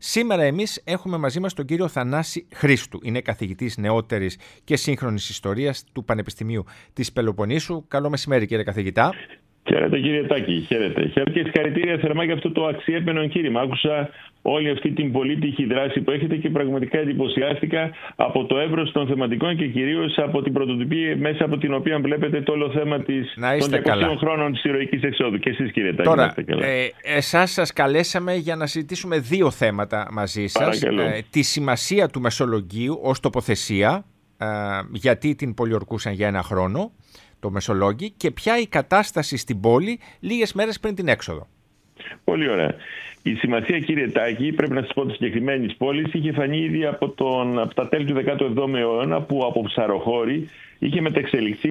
Σήμερα εμείς έχουμε μαζί μας τον κύριο Θανάση Χρήστου. Είναι καθηγητής νεότερης και σύγχρονης ιστορίας του Πανεπιστημίου της Πελοποννήσου. Καλό μεσημέρι, κύριε καθηγητά. Χαίρετε, κύριε Τάκη. Χαίρετε. Χαίρετε και συγχαρητήρια θερμά για αυτό το αξιέπαινο εγχείρημα. Άκουσα όλη αυτή την πολύτιμη δράση που έχετε και πραγματικά εντυπωσιάστηκα από το εύρος των θεματικών και κυρίως από την πρωτοτυπία μέσα από την οποία βλέπετε το όλο θέμα των 200 χρόνων της ηρωικής εξόδου. Και εσείς, κύριε Τάκη. Τώρα, εσάς σας καλέσαμε για να συζητήσουμε δύο θέματα μαζί σας. Τη σημασία του Μεσολογγίου ως τοποθεσία, γιατί την πολιορκούσαν για ένα χρόνο το Μεσολόγγι, και ποια η κατάσταση στην πόλη λίγες μέρες πριν την έξοδο. Πολύ ωραία. Η σημασία, κύριε Τάκη, πρέπει να σας πω, της συγκεκριμένης πόλης είχε φανεί ήδη από τα τέλη του 17ου αιώνα, που από ψαροχώρη είχε μεταξελιχθεί.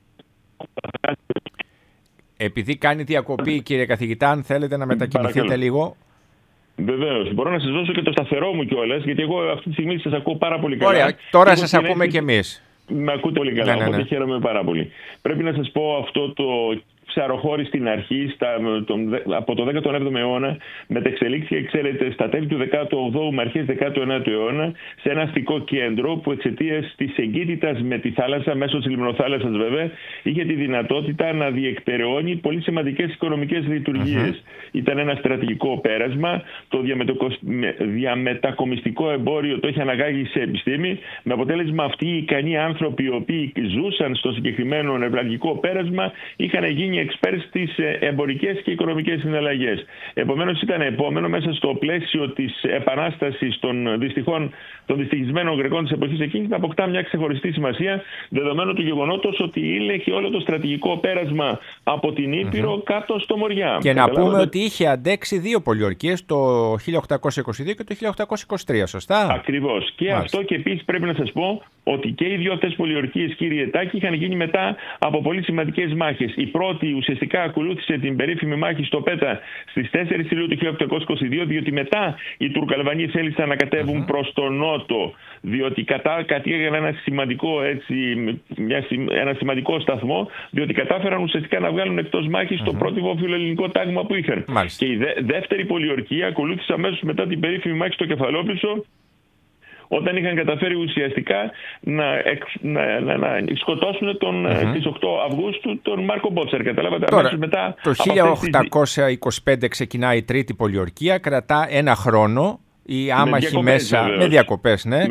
Επειδή κάνει διακοπή, κύριε καθηγητά, αν θέλετε να μετακινηθείτε λίγο. Βεβαίως. Μπορώ να σας δώσω και το σταθερό μου κιόλας, γιατί εγώ αυτή τη στιγμή σας ακούω πάρα πολύ καλά. Ωραία, τώρα σας ακούμε κι εμείς. Με ακούτε πολύ καλά, οπότε χαίρομαι πάρα πολύ. Πρέπει να σας πω, αυτό το ψαροχώρη στην αρχή, από το 17ο αιώνα, μετεξελίχθηκε, ξέρετε, στα τέλη του 18ου με αρχές 19ου αιώνα, σε ένα αστικό κέντρο που εξαιτίας της εγκύτητας με τη θάλασσα, μέσω της λιμνοθάλασσας βέβαια, είχε τη δυνατότητα να διεκπεραιώνει πολύ σημαντικές οικονομικές λειτουργίες. Ήταν ένα στρατηγικό πέρασμα, το διαμετακομιστικό εμπόριο το είχε αναγάγει σε επιστήμη, με αποτέλεσμα αυτοί οι ικανοί άνθρωποι οι οποίοι ζούσαν στο συγκεκριμένο νευραλγικό πέρασμα είχαν γίνει εξπέρ στις εμπορικές και οικονομικές συναλλαγές. Επομένως, ήταν επόμενο μέσα στο πλαίσιο της επανάστασης των δυστυχισμένων Γρεκών της εποχής εκείνης να αποκτά μια ξεχωριστή σημασία, δεδομένου του γεγονότος ότι ήλεγχε όλο το στρατηγικό πέρασμα από την Ήπειρο κάτω στο Μοριά. Και να πούμε ότι είχε αντέξει δύο πολιορκίες, το 1822 και το 1823, σωστά? Ακριβώς. Και αυτό, και επίσης πρέπει να σας πω ότι και οι δύο αυτές πολιορκίες, κύριε Τάκη, είχαν γίνει μετά από πολύ σημαντικές μάχες. Η πρώτη ουσιαστικά ακολούθησε την περίφημη μάχη στο Πέτα στις 4 Ιουλίου του 1822, διότι μετά οι Τουρκαλβανοί θέλησαν να κατέβουν προς τον νότο, διότι κατήγαγαν ένα σημαντικό σταθμό, διότι κατάφεραν ουσιαστικά να βγάλουν εκτός μάχης το πρώτο φιλοελληνικό τάγμα που είχαν. Και η δεύτερη πολιορκία ακολούθησε αμέσως μετά την περίφημη μάχη στο Κεφαλόπλησο, όταν είχαν καταφέρει ουσιαστικά να σκοτώσουν στις 8 Αυγούστου τον Μάρκο Μπότσαρ. Καταλάβατε. Τώρα, μετά, το 1825 ξεκινάει η τρίτη πολιορκία, κρατά ένα χρόνο. Οι άμαχοι μέσα, με διακοπές, ναι,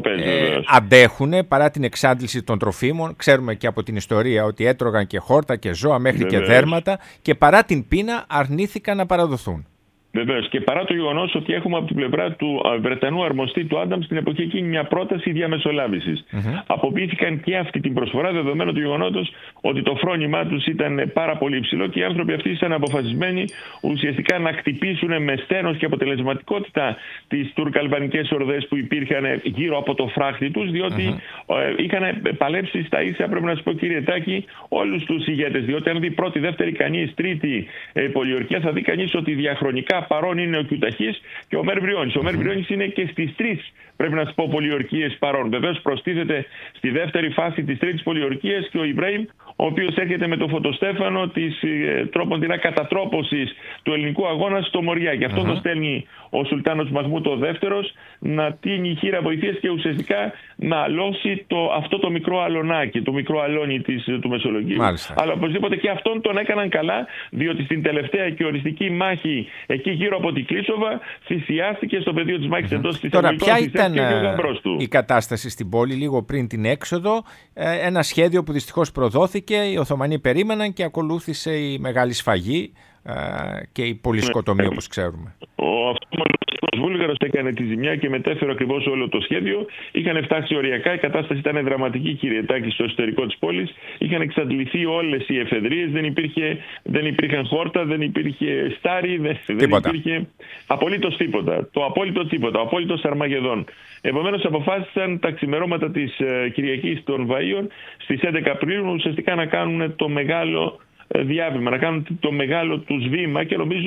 αντέχουν παρά την εξάντληση των τροφίμων. Ξέρουμε και από την ιστορία ότι έτρωγαν και χόρτα και ζώα μέχρι και δέρματα, και παρά την πείνα αρνήθηκαν να παραδοθούν. Βεβαίως. Και παρά το γεγονός ότι έχουμε από την πλευρά του Βρετανού αρμοστή του Άνταμ στην εποχή εκείνη μια πρόταση διαμεσολάβησης. Αποποιήθηκαν και αυτή την προσφορά, δεδομένου του γεγονότος ότι το φρόνημά τους ήταν πάρα πολύ υψηλό και οι άνθρωποι αυτοί ήταν αποφασισμένοι ουσιαστικά να χτυπήσουν με στένος και αποτελεσματικότητα τις τουρκαλβανικές ορδές που υπήρχαν γύρω από το φράχτη τους, διότι είχαν παλέψει στα ίσια, πρέπει να σας πω, κύριε Τάκη, όλους τους ηγέτες. Διότι αν δει πρώτη, δεύτερη, κανείς τρίτη πολιορκία, θα δει κανείς ότι διαχρονικά παρόν είναι ο Κιουταχής και ο Μέρ Βριώνης. Ο Μέρ Βριώνης είναι και στις τρεις, πρέπει να σας πω, πολιορκίες παρόν. Βεβαίως προστίθεται στη δεύτερη φάση της τρίτης πολιορκίας και ο Ιμπραήμ, ο οποίος έρχεται με το φωτοστέφανο της τρόποντινά κατατρόπωσης του ελληνικού αγώνα στο Μοριά. Και αυτό το στέλνει ο Σουλτάνος Μαχμούτ ο δεύτερος να τίνει χείρα βοηθείας και ουσιαστικά να αλώσει αυτό το μικρό αλωνάκι, το μικρό αλόνι του Μεσολογγίου. Αλλά οπωσδήποτε και αυτόν τον έκαναν καλά, διότι στην τελευταία και οριστική μάχη εκεί γύρω από την Κλίσοβα θυσιάστηκε στο πεδίο της μάχης εντός της Αγγλικής. Τώρα, ποια ήταν η κατάσταση στην πόλη λίγο πριν την έξοδο? Ένα σχέδιο που δυστυχώς προδόθηκε, οι Οθωμανοί περίμεναν και ακολούθησε η μεγάλη σφαγή και η πολυσκοτομή, όπως ξέρουμε. Ο Βούλγαρος έκανε τη ζημιά και μετέφερε ακριβώς όλο το σχέδιο. Είχαν φτάσει οριακά, η κατάσταση ήταν δραματική, κύριε Τάκη, στο εσωτερικό της πόλης. Είχαν εξαντληθεί όλες οι εφεδρείες, δεν υπήρχαν χόρτα, δεν υπήρχε στάρι, δεν υπήρχε απολύτως τίποτα. Το απόλυτο τίποτα, ο απόλυτος Αρμαγεδόν. Επομένως, αποφάσισαν τα ξημερώματα της Κυριακής των Βαΐων στις 11 Απριλίου ουσιαστικά να κάνουν το μεγάλο διάβημα, να κάνουν το μεγάλο τους βήμα, και νομίζω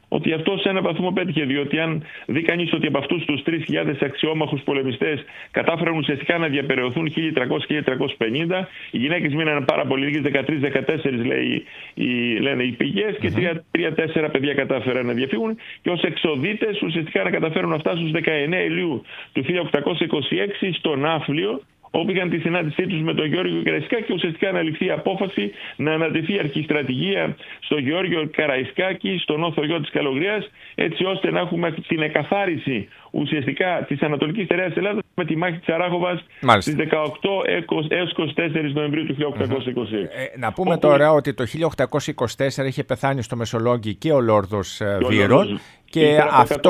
ότι αυτό σε έναν βαθμό πέτυχε. Διότι αν δει κανείς ότι από αυτούς τους 3.000 αξιόμαχους πολεμιστές κατάφεραν ουσιαστικά να διαπεραιωθούν 1.300-1.350, οι γυναίκες μείναν πάρα πολύ λίγες, 13-14 λένε οι πηγές, και 3-4 παιδιά κατάφεραν να διαφύγουν, και ως εξοδίτες ουσιαστικά να καταφέρουν να φτάσουν στις 19 Ιουλίου του 1826 στο Ναύπλιο, όπου είχαν τη συνάντησή τους με τον Γεώργιο Καραϊσκάκη, και ουσιαστικά να ληφθεί η απόφαση να ανατεθεί η αρχιστρατηγία στο Γεώργιο Καραϊσκάκη, στον νόθο γιο της Καλογρίας, έτσι ώστε να έχουμε την εκαθάριση ουσιαστικά της Ανατολικής Στερεάς Ελλάδας με τη μάχη της Αράχοβας στις 18 έως 24 Νοεμβρίου του 1826. Να πούμε τώρα ότι το 1824 είχε πεθάνει στο Μεσολόγγι και ο Λόρδος Βύρων, και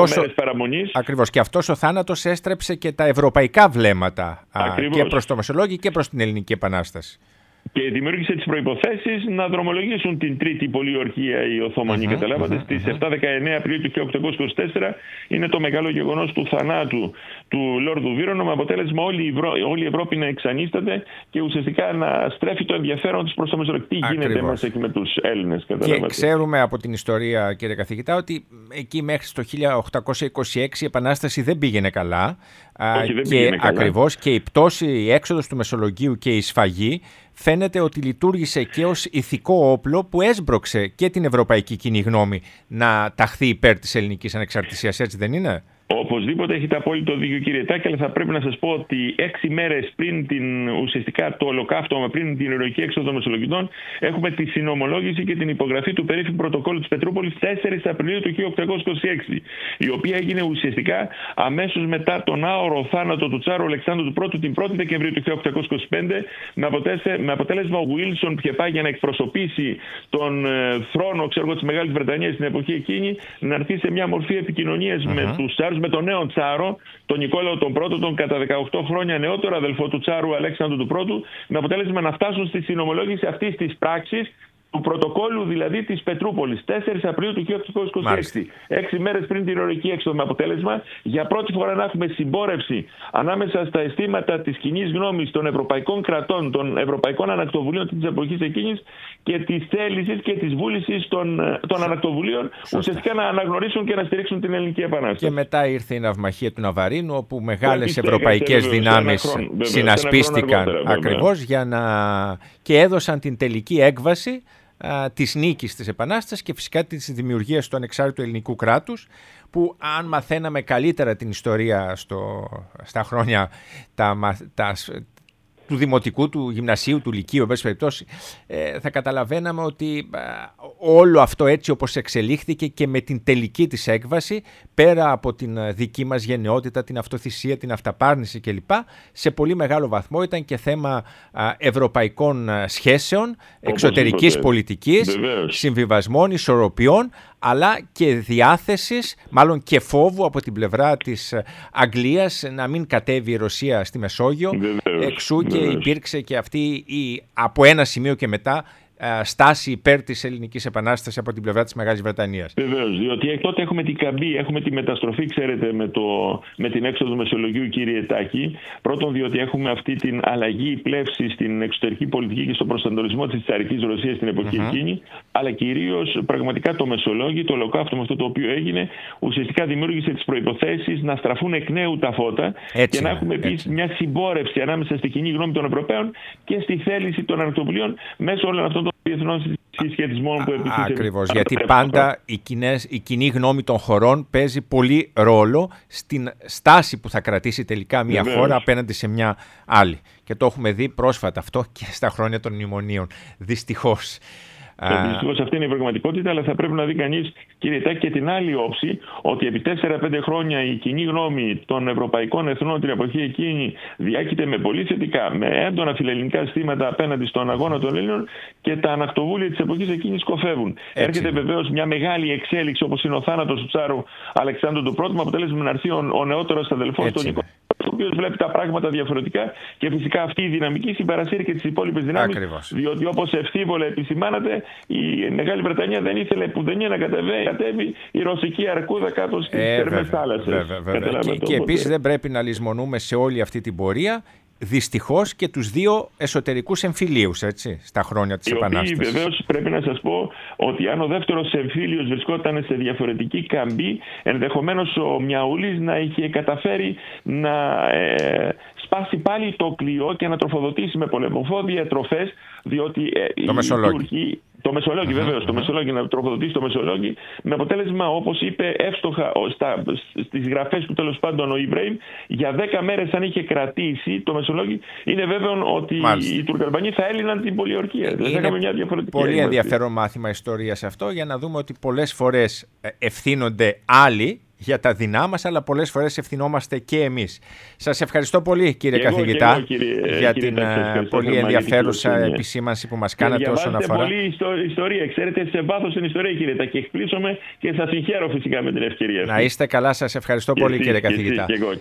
αυτός ο θάνατος έστρεψε και τα ευρωπαϊκά βλέμματα και προς το Μεσολόγγι και προς την Ελληνική Επανάσταση. Και δημιούργησε τις προϋποθέσεις να δρομολογήσουν την τρίτη πολιορκία οι Οθωμανοί. Καταλάβατε, στις 7-19 Απριλίου του 1824 είναι το μεγάλο γεγονός του θανάτου του Λόρδου Βύρονο, με αποτέλεσμα όλη η Ευρώπη να εξανίσταται και ουσιαστικά να στρέφει το ενδιαφέρον της προς το Μεσολόγγι. Τι γίνεται μέσα εκεί με τους Έλληνες. Και ξέρουμε από την ιστορία, κύριε καθηγητά, ότι εκεί μέχρι το 1826 η Επανάσταση δεν πήγαινε καλά. Ακριβώς, και η πτώση, η έξοδος του Μεσολογγίου και η σφαγή φαίνεται ότι λειτουργήσε και ως ηθικό όπλο που έσπρωξε και την ευρωπαϊκή κοινή γνώμη να ταχθεί υπέρ της ελληνικής ανεξαρτησίας, έτσι δεν είναι? Οπωσδήποτε έχετε απόλυτο δίκιο, κύριε Τάκη, αλλά θα πρέπει να σας πω ότι 6 μέρες πριν ουσιαστικά το ολοκαύτωμα, πριν την ηρωική έξοδο των Μεσολογγιτών, έχουμε τη συνομολόγηση και την υπογραφή του περίφημου πρωτοκόλλου της Πετρούπολης 4 Απριλίου του 1826, η οποία έγινε ουσιαστικά αμέσως μετά τον άωρο θάνατο του Τσάρου Αλεξάνδρου του την 1η Δεκεμβρίου του 1825, με αποτέλεσμα ο Βουίλσον που είχε πάει για να εκπροσωπήσει τον θρόνο της Μεγάλης Βρετανίας στην εποχή εκείνη, να έρθει σε μια μορφή επικοινωνίας με τους Τσάρους, με τον νέο Τσάρο, τον Νικόλαο τον Πρώτο, τον κατά 18 χρόνια νεότερο αδελφό του Τσάρου Αλέξανδρου του Πρώτου, με αποτέλεσμα να φτάσουν στη συνομολόγηση αυτής της πράξης, του πρωτοκόλλου δηλαδή της Πετρούπολης, 4 Απριλίου του 1826, 6 μέρες πριν την ηρωική έξοδο, με αποτέλεσμα για πρώτη φορά να έχουμε συμπόρευση ανάμεσα στα αισθήματα της κοινής γνώμης των ευρωπαϊκών κρατών, των ευρωπαϊκών ανακτοβουλίων της εποχής εκείνης και της θέλησης και της βούλησης των ανακτοβουλίων ουσιαστικά να αναγνωρίσουν και να στηρίξουν την Ελληνική Επανάσταση. Και μετά ήρθε η ναυμαχία του Ναβαρίνου, όπου μεγάλες ευρωπαϊκές δυνάμεις συνασπίστηκαν ακριβώς και έδωσαν την τελική έκβαση της νίκης της Επανάστασης και φυσικά της δημιουργίας του ανεξάρτητου ελληνικού κράτους, που αν μαθαίναμε καλύτερα την ιστορία στα χρόνια του δημοτικού, του γυμνασίου, του λυκείου, θα καταλαβαίναμε ότι όλο αυτό έτσι όπως εξελίχθηκε και με την τελική της έκβαση, πέρα από την δική μας γενναιότητα, την αυτοθυσία, την αυταπάρνηση κλπ, σε πολύ μεγάλο βαθμό ήταν και θέμα ευρωπαϊκών σχέσεων, εξωτερικής πολιτικής, συμβιβασμών, ισορροπιών, αλλά και διάθεσης, μάλλον και φόβου από την πλευρά της Αγγλίας να μην κατέβει η Ρωσία στη Μεσόγειο. Εξού και υπήρξε και αυτή από ένα σημείο και μετά στάση υπέρ της Ελληνικής Επανάστασης από την πλευρά της Μεγάλης Βρετανίας. Βεβαίως, διότι τότε έχουμε την καμπή, έχουμε τη μεταστροφή, ξέρετε, με την έξοδο του Μεσολογγίου, κύριε Τάκη. Πρώτον, διότι έχουμε αυτή την αλλαγή πλεύση στην εξωτερική πολιτική και στον προσανατολισμό της τσαρικής Ρωσίας στην εποχή εκείνη, αλλά κυρίως πραγματικά το Μεσολόγγι, το ολοκαύτωμα αυτό το οποίο έγινε, ουσιαστικά δημιούργησε τις προϋποθέσεις να στραφούν εκ νέου τα φώτα και να έχουμε επίσης μια συμπόρευση ανάμεσα στη κοινή γνώμη των Ευρωπαίων και στη θέληση των ανακτοβουλίων μέσω όλων αυτών των διεθνών συσχετισμών που επιθυμούν. Ακριβώς, γιατί πάντα η κοινή γνώμη των χωρών παίζει πολύ ρόλο στην στάση που θα κρατήσει τελικά μια χώρα απέναντι σε μια άλλη. Και το έχουμε δει πρόσφατα αυτό και στα χρόνια των μνημονίων, δυστυχώς. Δυστυχώς αυτή είναι η πραγματικότητα, αλλά θα πρέπει να δει κανείς, κύριε Τάκη, και την άλλη όψη, ότι επί 4-5 χρόνια η κοινή γνώμη των ευρωπαϊκών εθνών την εποχή εκείνη διάκειται με πολύ θετικά, με έντονα φιλελληνικά αισθήματα απέναντι στον αγώνα των Ελλήνων, και τα ανακτοβούλια της εποχής εκείνης κοφεύουν. Έρχεται βεβαίως μια μεγάλη εξέλιξη, όπως είναι ο θάνατος του Τσάρου Αλεξάνδρου του Πρώτου, με αποτέλεσμα να έρθει ο νεότερος αδελφός του Νικόλαου, ο οποίος βλέπει τα πράγματα διαφορετικά, και φυσικά αυτή η δυναμική συμπαρασύρει και τις υπόλοιπες δυνάμεις. Διότι όπως ευθύβολα επισημάνατε, η Μεγάλη Βρετανία δεν ήθελε να κατέβει η ρωσική αρκούδα κάτω στις θερμές θάλασσες. Και επίσης δεν πρέπει να λησμονούμε σε όλη αυτή την πορεία δυστυχώς και τους δύο εσωτερικούς εμφυλίους, έτσι, στα χρόνια της Επανάστασης. Βεβαίως πρέπει να σας πω ότι αν ο δεύτερος εμφύλιος βρισκόταν σε διαφορετική καμπή, ενδεχομένως ο Μιαούλης να είχε καταφέρει να σπάσει πάλι το κλειό και να τροφοδοτήσει με πολεμοφόδια τροφές, διότι το Μεσολόγγι, βεβαίως, το Μεσολόγγι, να τροφοδοτήσει το Μεσολόγγι, με αποτέλεσμα, όπως είπε εύστοχα στις γραφές του τέλος πάντων ο Ιμπραήμ, για 10 μέρες αν είχε κρατήσει το Μεσολόγγι, είναι βέβαιο ότι οι Τουρκαλμπανοί θα έλυναν την Πολιορκία. Είναι μια διαφορετική πολύ ενδιαφέρον μάθημα ιστορίας αυτό, για να δούμε ότι πολλές φορές ευθύνονται άλλοι για τα δεινά μας, αλλά πολλές φορές ευθυνόμαστε και εμείς. Σας ευχαριστώ πολύ, κύριε καθηγητά, για την πολύ ενδιαφέρουσα επισήμανση που μας κάνατε όσον αφορά. Πολύ ιστορία, ξέρετε, σε βάθος στην ιστορία, κύριε, τα και εκπλήσωμαι και σας συγχαίρω φυσικά με την ευκαιρία αυτή. Να είστε καλά, σας ευχαριστώ πολύ, κύριε καθηγητά.